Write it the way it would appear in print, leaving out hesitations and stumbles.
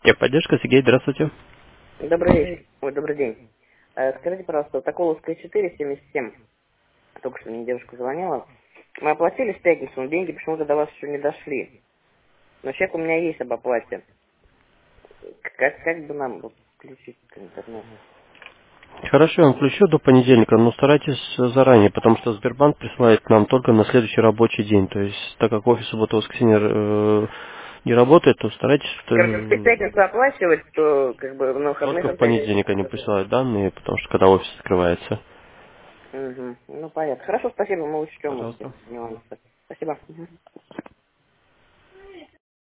Техподдержка, Сергей, здравствуйте. Добрый вечер. Ой, добрый день. Скажите, пожалуйста, вот Соколовская 477, только что мне девушка звонила. Мы оплатили в пятницу, но деньги почему-то до вас еще не дошли. Но чек у меня есть об оплате. Как бы нам вот включить интернет? Хорошо, я вам включу до понедельника, но старайтесь заранее, потому что Сбербанк присылает нам только на следующий рабочий день. То есть, так как офис суббота-воскресенье не работает, то старайтесь Короче, если в пятницу оплачивать, то как бы на выходных только в опять... понедельник они присылают данные, потому что когда офис открывается. Угу. Ну, понятно. Хорошо, спасибо, мы учтем Пожалуйста. эти нюансы. Спасибо. Мгм.